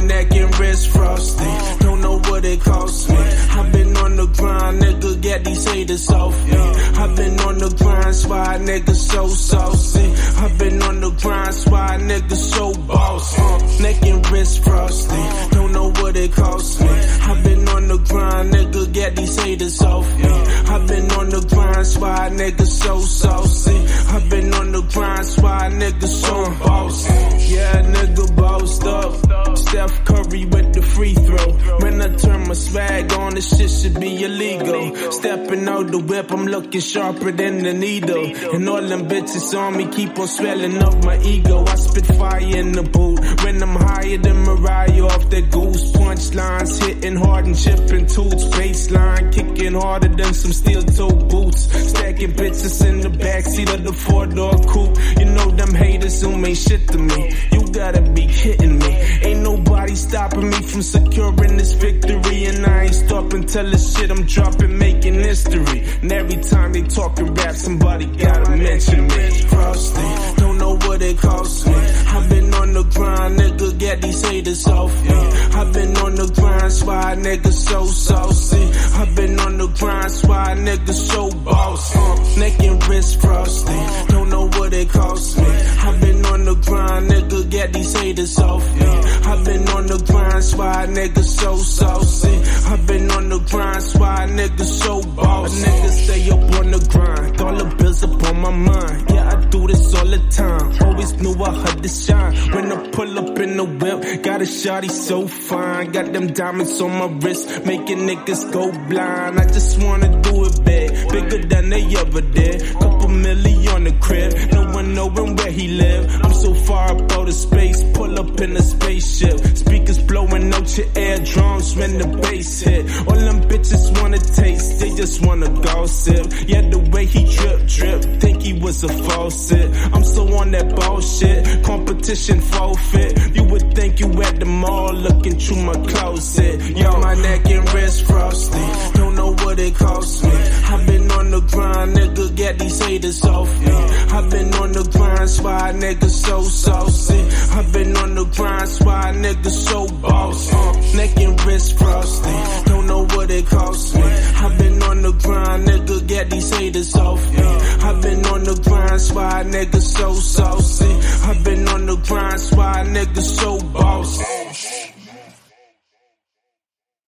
neck and wrist frosty. Don't know what it cost me. I've been on the grind, nigga, get these haters off me. I've been on the grind, why niggas so saucy. I've been on the grind, why niggas so boss. Neck and wrist frosty. Don't know what it cost me. I've been on the grind, nigga, get these haters off me. I've been on the grind, why niggas so saucy. I've been on the grind, why niggas so boss. Yeah, nigga bossed up. Steph Curry with the free throw. When I turn my swag on, this shit should be illegal. Stepping out the whip, I'm looking sharper than the needle. And all them bitches on me keep on swelling up my ego. I spit fire in the booth when I'm higher than Mariah off that goose. Punchlines hitting hard and chipping toots. Baseline kicking harder than some steel toe boots. Stacking bitches in the backseat of the 4-door coupe. You know them haters who ain't shit to me. You gotta be kidding me. Ain't nobody stopping me from securing this victory. And I ain't stopping till the shit I'm dropping making history. And every time they talking rap, somebody gotta mention me. Frosty, don't know what it cost me. I've been on the grind, nigga, get these haters off me. I've been on the grind, why niggas so saucy. I've been on the grind, why niggas so boss. Neck and wrist frosty, don't know what it cost me. I've been on the grind, nigga, get these haters off me. I've been on the grind, why niggas so saucy. I've been on the grind, why niggas so boss. A nigga stay up on the grind, all the bills up on my mind. Yeah, I do this all the time. Always knew I had to shine. When I pull up in the whip, got a shawty so fine. Got them diamonds on my wrist, making niggas go blind. I just wanna do it big, bigger than they ever did. Couple million on the crib, no one knowing where he live. I'm so far up out of space, pull up in a spaceship. Speakers blowing out your eardrums when the bass hit. All them bitches wanna taste, they just wanna gossip. Yeah, the way he drip, think he was a faucet. I'm so on that bullshit, competition forfeit. You would think you at the mall looking through my closet. Yo, my neck and wrist frosty, don't know what it cost me. I've been on the grind, nigga, get these haters off me. I've been on the grind, why niggas so saucy. I've been on the grind, why niggas so boss. Neck and wrist frosty, don't know what it cost me. I've been on the grind, nigga, get these haters off me. I've been on the grind, why niggas so saucy. I've been on the grind, why niggas so boss.